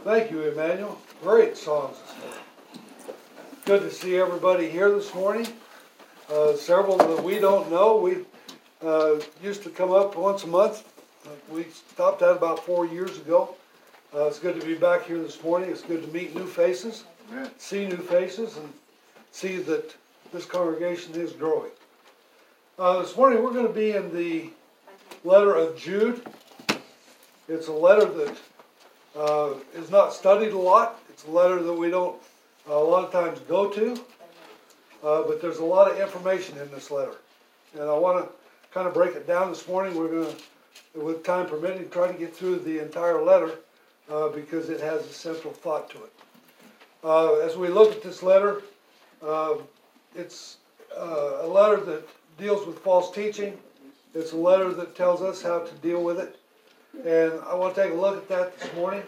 Thank you, Emmanuel. Great songs this morning. Good to see everybody here this morning. Several that we don't know. We used to come up once a month. We stopped that about 4 years ago. It's good to be back here this morning. It's good to meet new faces, see new faces, and see that this congregation is growing. This morning we're going to be in the letter of Jude. It's a letter that is not studied a lot. It's a letter that we don't a lot of times go to, but there's a lot of information in this letter. And I want to kind of break it down this morning. We're going to, with time permitting, try to get through the entire letter because it has a central thought to it. As we look at this letter, it's a letter that deals with false teaching. It's a letter that tells us how to deal with it. And I want to take a look at that this morning.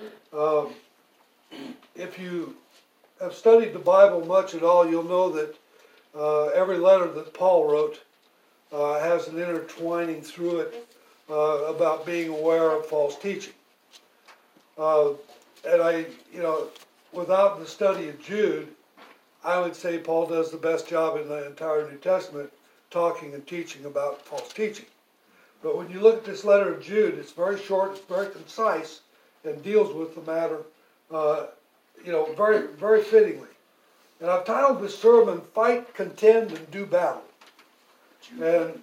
If you have studied the Bible much at all, you'll know that every letter that Paul wrote has an intertwining through it about being aware of false teaching. And without the study of Jude, I would say Paul does the best job in the entire New Testament talking and teaching about false teaching. But when you look at this letter of Jude, it's very short, it's very concise, and deals with the matter, very, very fittingly. And I've titled this sermon, Fight, Contend, and Do Battle. And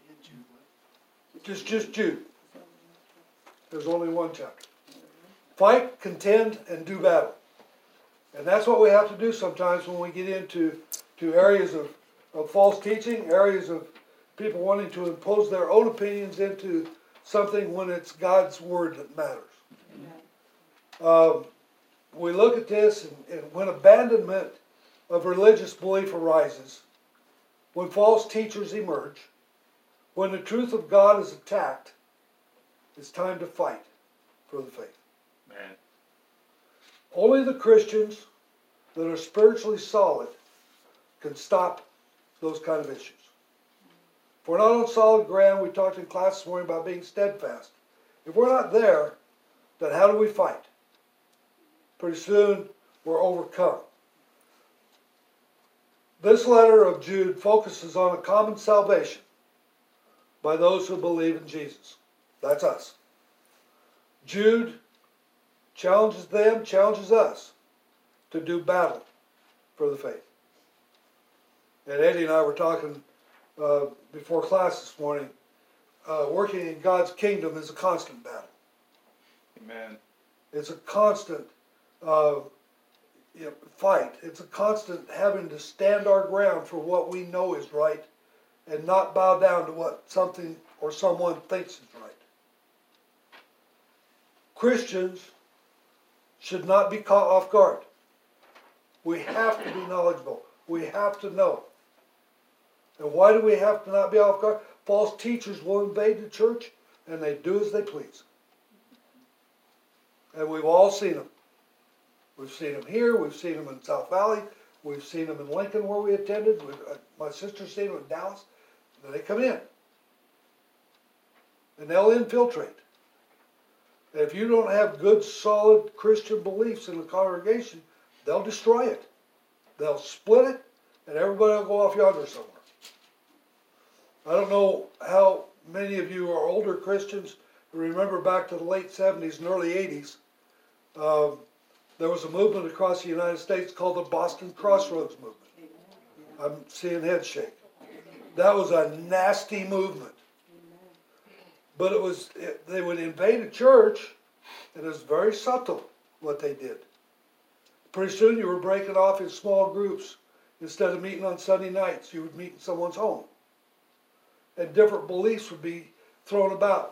just Jude. There's only one chapter. Fight, contend, and do battle. And that's what we have to do sometimes when we get into areas of false teaching, areas of people wanting to impose their own opinions into something when it's God's word that matters. We look at this, and when abandonment of religious belief arises, when false teachers emerge, when the truth of God is attacked, it's time to fight for the faith. Man. Only the Christians that are spiritually solid can stop those kind of issues. If we're not on solid ground, we talked in class this morning about being steadfast. If we're not there, then how do we fight? Pretty soon, we're overcome. This letter of Jude focuses on a common salvation by those who believe in Jesus. That's us. Jude challenges them, challenges us to do battle for the faith. And Eddie and I were talking before class this morning. Working in God's kingdom is a constant battle. Amen. It's a constant fight. It's a constant having to stand our ground for what we know is right and not bow down to what something or someone thinks is right. Christians should not be caught off guard. We have to be knowledgeable. We have to know. And why do we have to not be off guard? False teachers will invade the church, and they do as they please. And we've all seen them. We've seen them here. We've seen them in South Valley. We've seen them in Lincoln where we attended. My sister's seen them in Dallas. And they come in. And they'll infiltrate. And if you don't have good, solid Christian beliefs in the congregation, they'll destroy it. They'll split it, and everybody will go off yonder somewhere. I don't know how many of you are older Christians who remember back to the late 70s and early 80s. There was a movement across the United States called the Boston Crossroads Movement. I'm seeing heads shake. That was a nasty movement. But they would invade a church, and it was very subtle what they did. Pretty soon you were breaking off in small groups. Instead of meeting on Sunday nights, you would meet in someone's home. And different beliefs would be thrown about.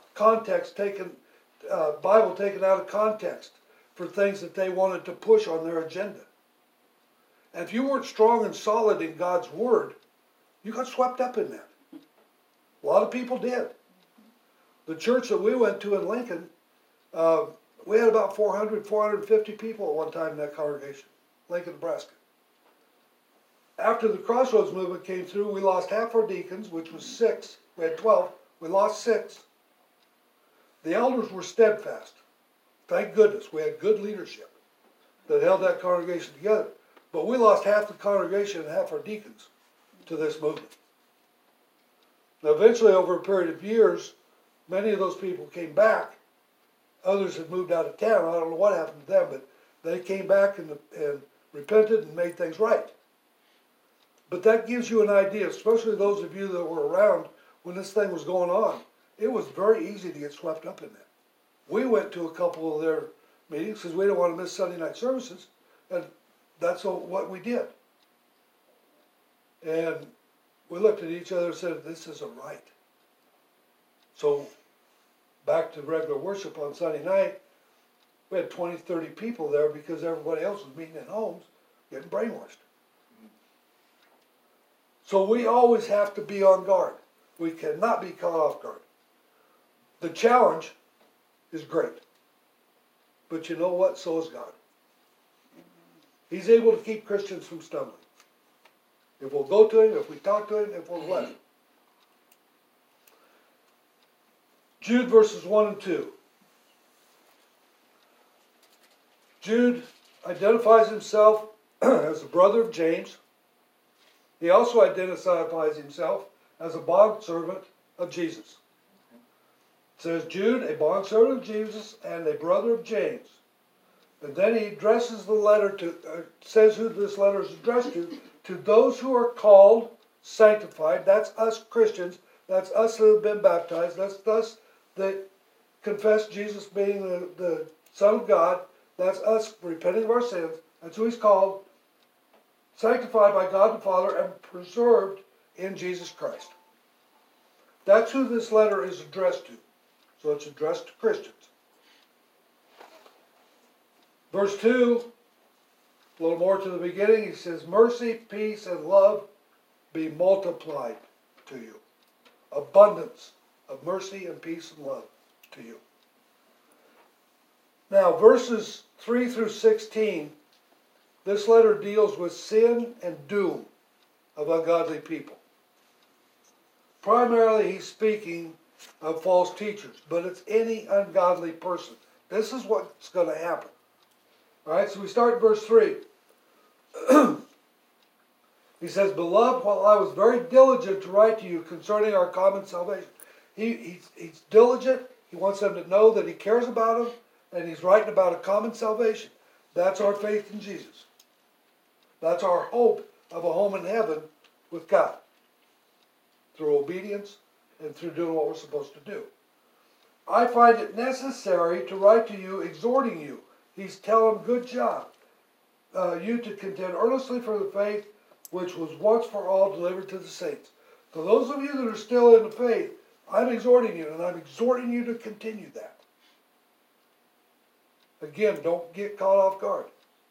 Bible taken out of context for things that they wanted to push on their agenda. And if you weren't strong and solid in God's Word, you got swept up in that. A lot of people did. The church that we went to in Lincoln, we had about 450 people at one time in that congregation, Lincoln, Nebraska. After the Crossroads movement came through, we lost half our deacons, which was 6. We had 12. We lost 6. The elders were steadfast. Thank goodness we had good leadership that held that congregation together. But we lost half the congregation and half our deacons to this movement. Now eventually, over a period of years, many of those people came back. Others had moved out of town. I don't know what happened to them, but they came back and repented and made things right. But that gives you an idea, especially those of you that were around when this thing was going on. It was very easy to get swept up in that. We went to a couple of their meetings because we didn't want to miss Sunday night services, and that's what we did. And we looked at each other and said, this isn't right. So back to regular worship on Sunday night, we had 20, 30 people there because everybody else was meeting in homes, getting brainwashed. So we always have to be on guard. We cannot be caught off guard. The challenge is great. But you know what? So is God. He's able to keep Christians from stumbling. If we'll go to Him, if we talk to Him, if we'll let Him. Jude verses 1 and 2. Jude identifies himself as a brother of James. He also identifies himself as a bondservant of Jesus. It says, Jude, a bondservant of Jesus and a brother of James. And then he addresses the letter to, says who this letter is addressed to those who are called, sanctified. That's us Christians. That's us who have been baptized. That's us that confess Jesus being the Son of God. That's us repenting of our sins. That's who he's called, sanctified by God the Father and preserved in Jesus Christ. That's who this letter is addressed to. So it's addressed to Christians. Verse 2, a little more to the beginning, he says, mercy, peace, and love be multiplied to you. Abundance of mercy and peace and love to you. Now, verses 3 through 16, this letter deals with sin and doom of ungodly people. Primarily, he's speaking of false teachers, but it's any ungodly person. This is what's going to happen. All right, so we start in verse 3. He says, Beloved, while I was very diligent to write to you concerning our common salvation. He's diligent. He wants them to know that he cares about them, and he's writing about a common salvation. That's our faith in Jesus. That's our hope of a home in heaven with God through obedience and through doing what we're supposed to do. I find it necessary to write to you, exhorting you. He's telling them, good job. You to contend earnestly for the faith which was once for all delivered to the saints. For those of you that are still in the faith, I'm exhorting you, and I'm exhorting you to continue that. Again, don't get caught off guard.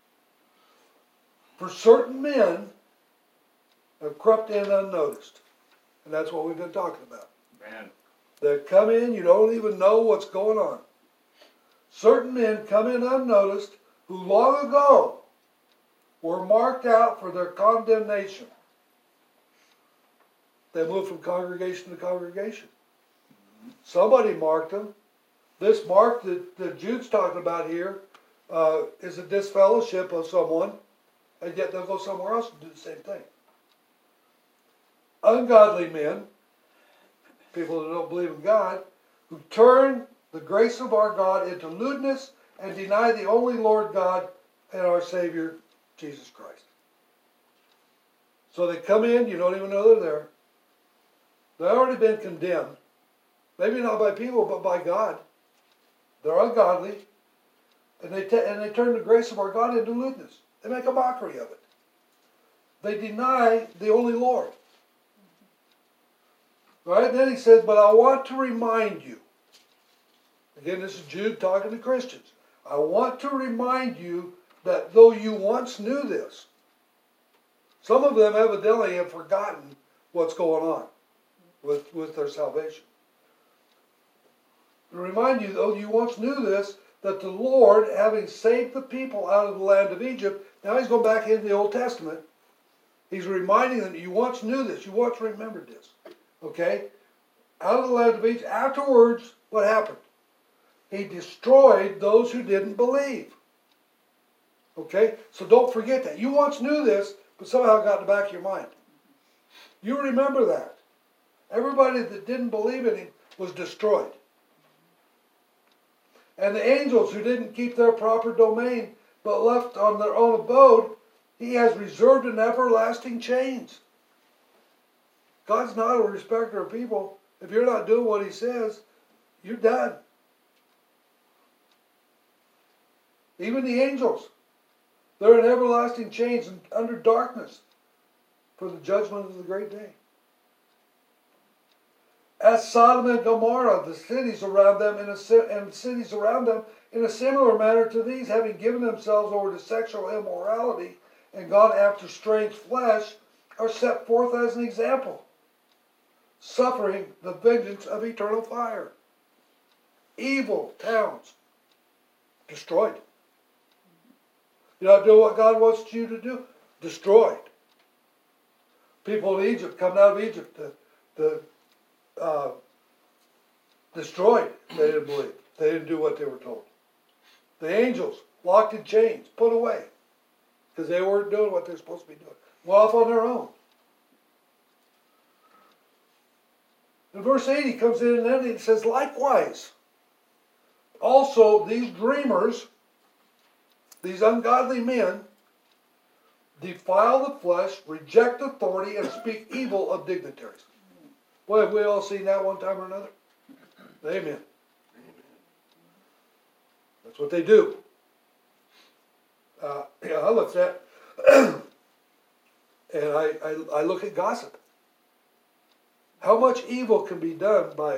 For certain men have crept in unnoticed. And that's what we've been talking about. Man. They come in, you don't even know what's going on. Certain men come in unnoticed who long ago were marked out for their condemnation. They moved from congregation to congregation. Somebody marked them. This mark that Jude's talking about here is a disfellowship of someone, and yet they'll go somewhere else and do the same thing. Ungodly men, people that don't believe in God, who turn the grace of our God into lewdness and deny the only Lord God and our Savior, Jesus Christ. So they come in, you don't even know they're there. They've already been condemned. Maybe not by people, but by God. They're ungodly. And they turn the grace of our God into lewdness. They make a mockery of it. They deny the only Lord. All right, then he says, but I want to remind you. Again, this is Jude talking to Christians. I want to remind you that though you once knew this, some of them evidently have forgotten what's going on with their salvation. To remind you, though you once knew this, that the Lord, having saved the people out of the land of Egypt, now he's going back into the Old Testament. He's reminding them, you once knew this, you once remembered this. Okay? Out of the land of Egypt. Afterwards, what happened? He destroyed those who didn't believe. Okay? So don't forget that. You once knew this, but somehow it got in the back of your mind. You remember that. Everybody that didn't believe in him was destroyed. And the angels who didn't keep their proper domain, but left on their own abode, he has reserved in everlasting chains. God's not a respecter of people. If you're not doing what he says, you're done. Even the angels, they're in everlasting chains and under darkness for the judgment of the great day. As Sodom and Gomorrah, the cities around them, in a similar manner to these, having given themselves over to sexual immorality and gone after strange flesh, are set forth as an example, suffering the vengeance of eternal fire. Evil towns destroyed. You're not doing what God wants you to do? Destroyed. People in Egypt, coming out of Egypt, destroyed. They didn't believe. They didn't do what they were told. The angels, locked in chains, put away, because they weren't doing what they're supposed to be doing. Went off on their own. In verse 8, he comes in and then he says, likewise, also these dreamers, these ungodly men, defile the flesh, reject authority, and speak evil of dignitaries. Boy, have we all seen that one time or another? Amen. That's what they do. I looked at, and I look at gossip. How much evil can be done by...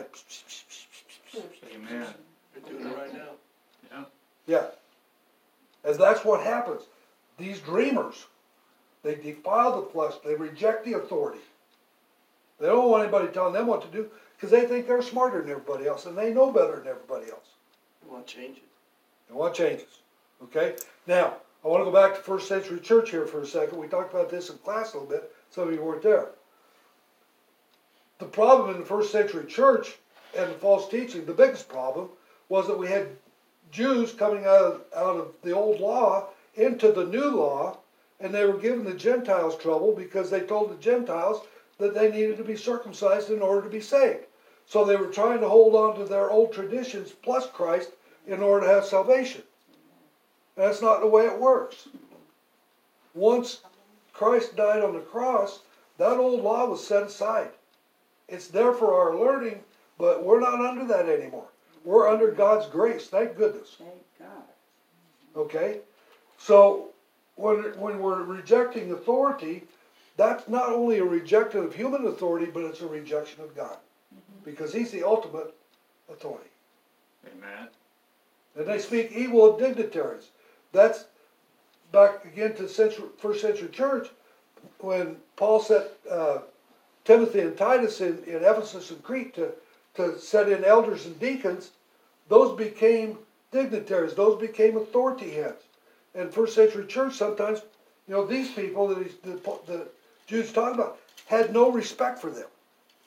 Amen. They're doing it right now. Yeah. Yeah. As that's what happens. These dreamers, they defile the flesh. They reject the authority. They don't want anybody telling them what to do because they think they're smarter than everybody else and they know better than everybody else. They want changes. They want changes. Okay? Now, I want to go back to first century church here for a second. We talked about this in class a little bit. Some of you weren't there. The problem in the first century church and the false teaching, the biggest problem, was that we had Jews coming out of the old law into the new law, and they were giving the Gentiles trouble because they told the Gentiles that they needed to be circumcised in order to be saved. So they were trying to hold on to their old traditions plus Christ in order to have salvation. And that's not the way it works. Once Christ died on the cross, that old law was set aside. It's there for our learning, but we're not under that anymore. We're under God's grace, thank goodness. Thank God. Okay? So when we're rejecting authority, that's not only a rejection of human authority, but it's a rejection of God. Because he's the ultimate authority. Amen. And they speak evil of dignitaries. That's back again to first century church when Paul set Timothy and Titus in Ephesus and Crete to set in elders and deacons. Those became dignitaries. Those became authority heads. And first century church sometimes, these people that the Jews talk about had no respect for them.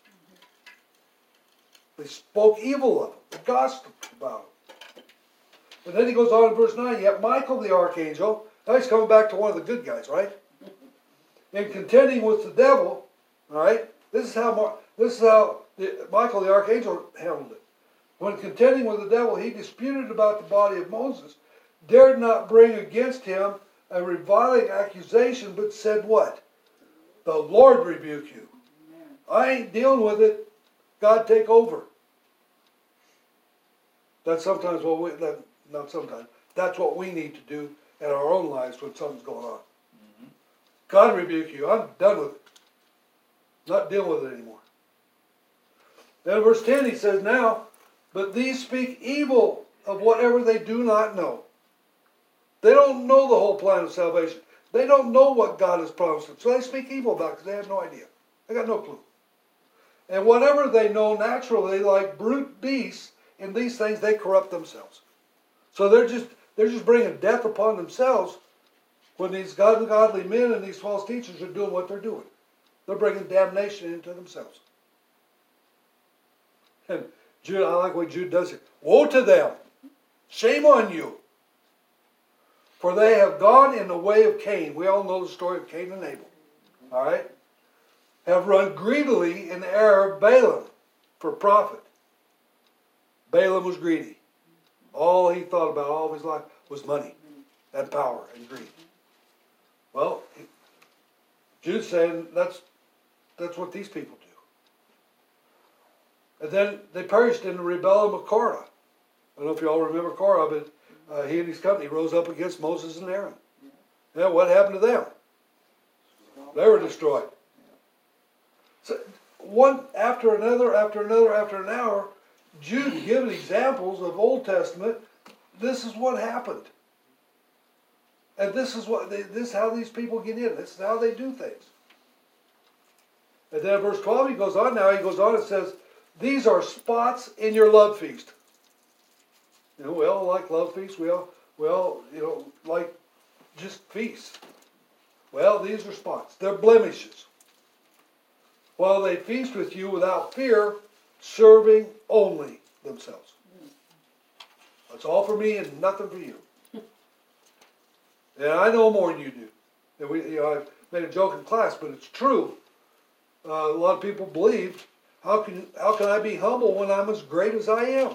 They spoke evil of them, gossiped about them. And then he goes on in verse 9, yet Michael the archangel, now he's coming back to one of the good guys, right? In contending with the devil, all right? This is how Michael the archangel handled it. When contending with the devil, he disputed about the body of Moses, dared not bring against him a reviling accusation, but said what? The Lord rebuke you. I ain't dealing with it. God take over. That's sometimes that's what we need to do in our own lives when something's going on. Mm-hmm. God rebuke you. I'm done with it. Not dealing with it anymore. Then in verse 10 he says, now, but these speak evil of whatever they do not know. They don't know the whole plan of salvation. They don't know what God has promised them. So they speak evil about it because they have no idea. They got no clue. And whatever they know naturally, like brute beasts, in these things they corrupt themselves. So they're just bringing death upon themselves when these godly men and these false teachers are doing what they're doing. They're bringing damnation into themselves. And Jude, I like what Jude does here. Woe to them! Shame on you. For they have gone in the way of Cain. We all know the story of Cain and Abel. All right? Have run greedily in the error of Balaam for profit. Balaam was greedy. All he thought about all of his life was money and power and greed. Well, Jude's saying that's what these people do. And then they perished in the rebellion of Korah. I don't know if you all remember Korah, but he and his company rose up against Moses and Aaron. Yeah, what happened to them? They were destroyed. So one after another, after another, after an hour, Jude giving examples of Old Testament. This is what happened, and this is how these people get in. This is how they do things. And then in verse 12 he goes on. And says, "These are spots in your love feast." You know, we all like love feasts. We all like just feasts. Well, these are spots. They're blemishes. While they feast with you without fear, serving only themselves. That's all for me and nothing for you. And I know more than you do. And I made a joke in class, but it's true. A lot of people believe, how can I be humble when I'm as great as I am?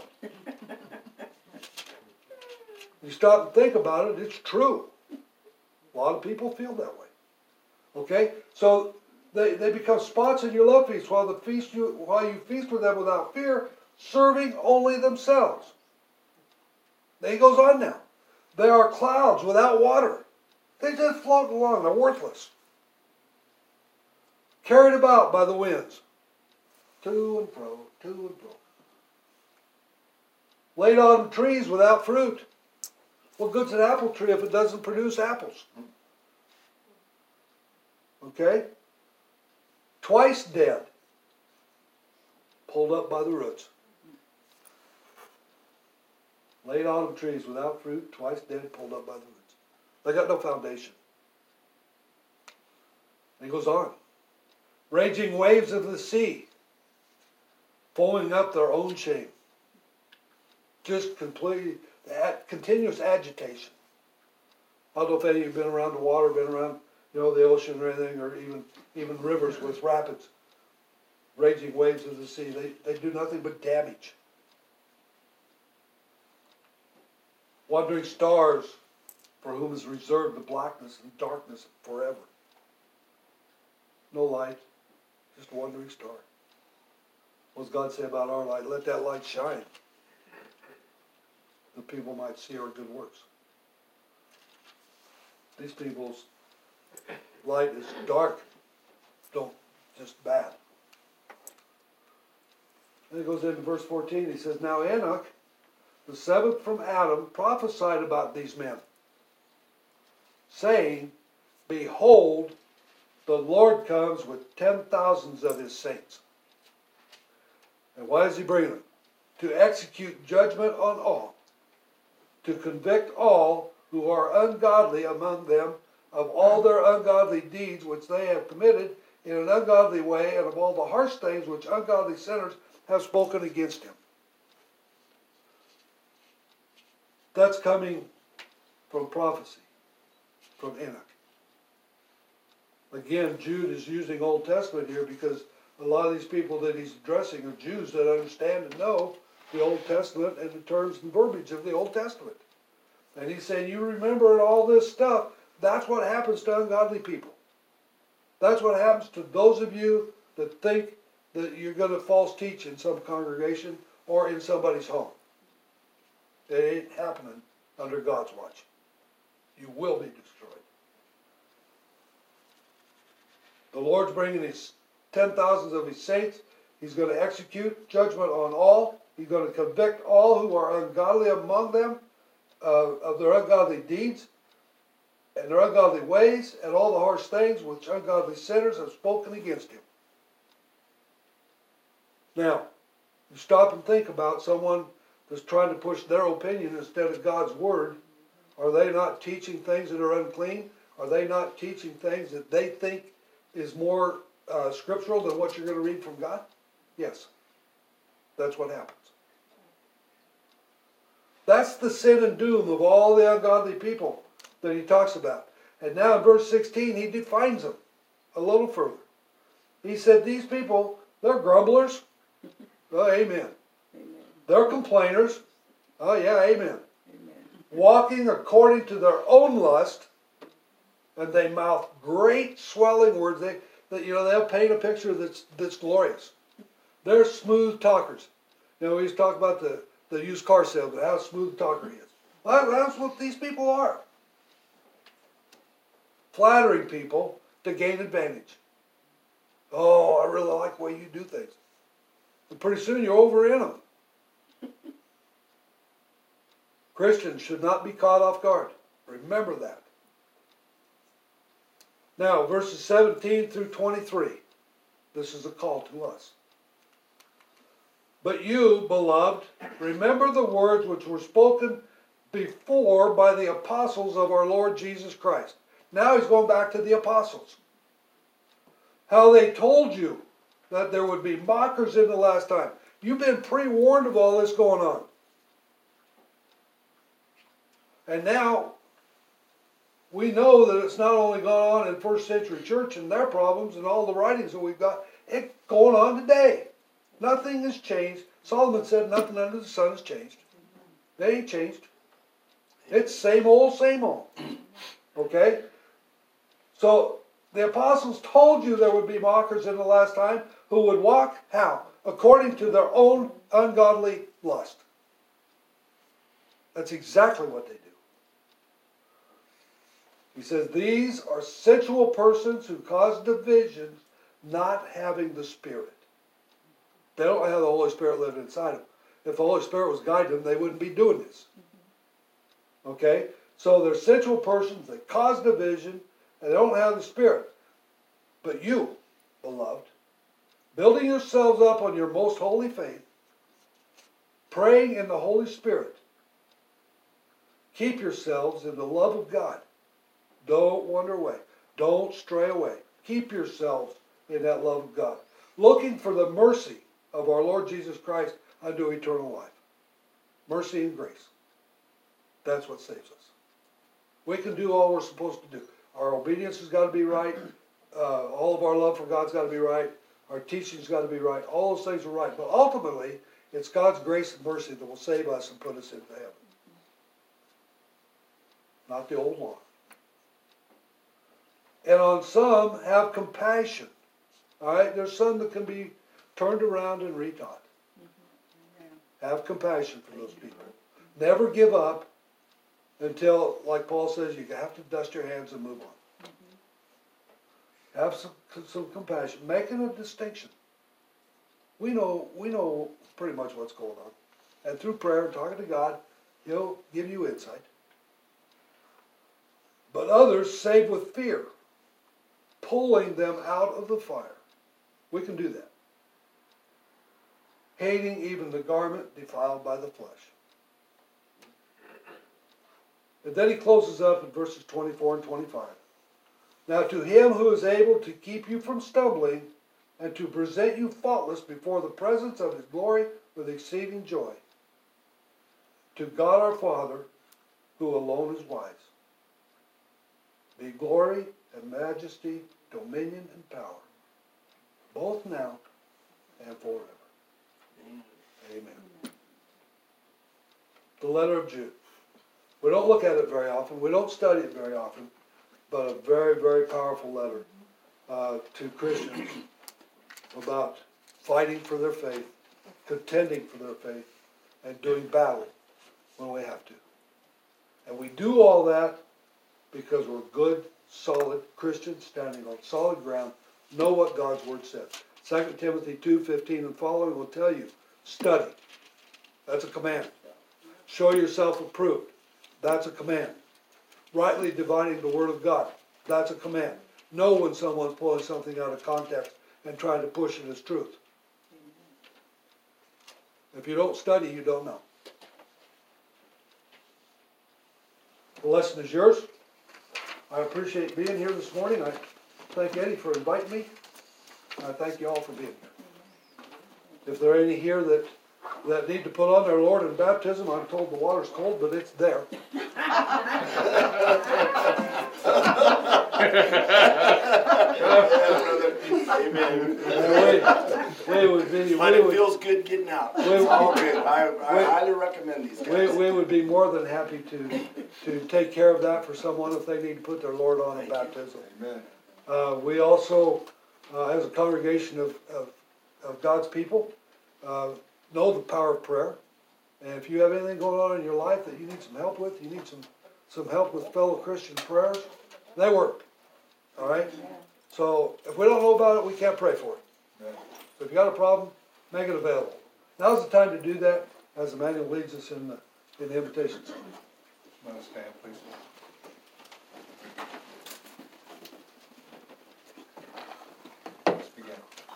You stop and think about it, it's true. A lot of people feel that way. Okay? So they become spots in your love feast while you feast with them without fear, serving only themselves. Then he goes on now. They are clouds without water. They just float along. They're worthless. Carried about by the winds. To and fro, to and fro. Laid on trees without fruit. What good's an apple tree if it doesn't produce apples? Okay? Twice dead. Pulled up by the roots. Laid autumn trees without fruit, twice dead, pulled up by the roots. They got no foundation. And he goes on. Raging waves of the sea, foaming up their own shame. Just completely, continuous agitation. I don't know if any of you have been around the water, been around, the ocean or anything, or even rivers with rapids. Raging waves of the sea, they do nothing but damage. Wandering stars, for whom is reserved the blackness and darkness forever. No light, just a wandering star. What does God say about our light? Let that light shine, that people might see our good works. These people's light is dark, just bad. Then he goes into verse 14, he says, Now Enoch, the seventh from Adam, prophesied about these men, saying, Behold, the Lord comes with 10,000s of his saints. And why does he bring them? To execute judgment on all, to convict all who are ungodly among them of all their ungodly deeds which they have committed in an ungodly way, and of all the harsh things which ungodly sinners have spoken against him. That's coming from prophecy, from Enoch. Again, Jude is using Old Testament here because a lot of these people that he's addressing are Jews that understand and know the Old Testament and the terms and verbiage of the Old Testament. And he's saying, you remember all this stuff, that's what happens to ungodly people. That's what happens to those of you that think that you're going to false teach in some congregation or in somebody's home. It ain't happening under God's watch. You will be destroyed. The Lord's bringing his 10,000s of his saints. He's going to execute judgment on all. He's going to convict all who are ungodly among them of their ungodly deeds and their ungodly ways and all the harsh things which ungodly sinners have spoken against him. Now, you stop and think about someone that's trying to push their opinion instead of God's word. Are they not teaching things that are unclean? Are they not teaching things that they think is more scriptural than what you're going to read from God? Yes. That's what happens. That's the sin and doom of all the ungodly people that he talks about. And now in verse 16, he defines them a little further. He said, these people, they're grumblers. Oh, amen. Amen. They're complainers. Oh, yeah, amen. Amen. Walking according to their own lust, and they mouth great swelling words. They'll paint a picture that's glorious. They're smooth talkers. We used to talk about the used car salesman, how smooth talker he is. Well, that's what these people are. Flattering people to gain advantage. Oh, I really like the way you do things. And pretty soon you're over in them. Christians should not be caught off guard. Remember that. Now, verses 17 through 23. This is a call to us. But you, beloved, remember the words which were spoken before by the apostles of our Lord Jesus Christ. Now he's going back to the apostles. How they told you that there would be mockers in the last time. You've been pre-warned of all this going on. And now, we know that it's not only gone on in first century church and their problems and all the writings that we've got, it's going on today. Nothing has changed. Solomon said nothing under the sun has changed. They ain't changed. It's same old, same old. Okay? So, the apostles told you there would be mockers in the last time who would walk, how? According to their own ungodly lust. That's exactly what they do. He says, these are sensual persons who cause divisions, not having the Spirit. They don't have the Holy Spirit living inside them. If the Holy Spirit was guiding them, they wouldn't be doing this. Okay? So they're sensual persons that cause division, and they don't have the Spirit. But you, beloved, building yourselves up on your most holy faith, praying in the Holy Spirit, keep yourselves in the love of God. Don't wander away. Don't stray away. Keep yourselves in that love of God. Looking for the mercy of our Lord Jesus Christ unto eternal life. Mercy and grace. That's what saves us. We can do all we're supposed to do. Our obedience has got to be right. All of our love for God's got to be right. Our teaching's got to be right. All those things are right. But ultimately, it's God's grace and mercy that will save us and put us into heaven. Not the old law. And on some, have compassion. All right? There's some that can be turned around and retaught. Have compassion for those people. Never give up until, like Paul says, you have to dust your hands and move on. Have some compassion. Making a distinction. We know pretty much what's going on. And through prayer and talking to God, He'll give you insight. But others save with fear, pulling them out of the fire. We can do that. Hating even the garment defiled by the flesh. And then he closes up in verses 24 and 25. Now to him who is able to keep you from stumbling and to present you faultless before the presence of his glory with exceeding joy. To God our Father, who alone is wise, be glory and majesty, dominion and power, both now and forever. Amen. The letter of Jude. We don't look at it very often. We don't study it very often. But a very, very powerful letter to Christians about fighting for their faith, contending for their faith, and doing battle when we have to. And we do all that because we're good, solid Christians standing on solid ground, know what God's Word says. 2 Timothy 2:15 and following will tell you, study. That's a command. Show yourself approved. That's a command. Rightly dividing the Word of God. That's a command. Know when someone's pulling something out of context and trying to push it as truth. If you don't study, you don't know. The lesson is yours. I appreciate being here this morning. I thank Eddie for inviting me. I thank you all for being here. If there are any here that that need to put on their Lord in baptism. I'm told the water's cold, but it's there. Amen. But We it would, feels good getting out. we- It's all good. I highly recommend these guys. we would be more than happy to take care of that for someone if they need to put their Lord on in baptism. Amen. We also, as a congregation of God's people, know the power of prayer. And if you have anything going on in your life that you need some help with, you need some help with fellow Christian prayers, they work. All right? So if we don't know about it, we can't pray for it. Amen. So if you got a problem, make it available. Now's the time to do that as Emmanuel leads us in the invitation song. Want to stand, please?